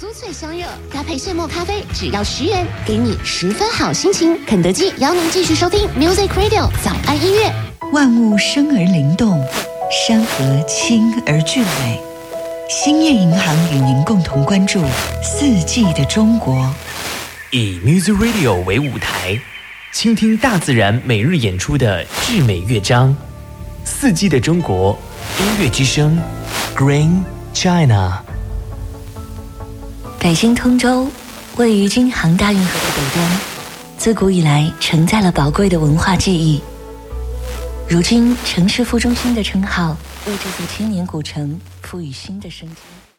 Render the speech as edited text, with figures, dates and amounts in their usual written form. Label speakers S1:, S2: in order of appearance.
S1: 脆香热，搭配现磨咖啡，只要10元，给你10分好心情。肯德基邀您继续收听 Music Radio 早安音乐。
S2: 万物生而灵动，山河清而俊美。兴业银行与您共同关注四季的中国，
S3: 以 Music Radio 为舞台，倾听大自然每日演出的至美乐章。四季的中国，音乐之声 Green China。
S2: 北京通州位于京杭大运河的北端，自古以来承载了宝贵的文化记忆。如今城市副中心的称号为这座千年古城赋予新的生机。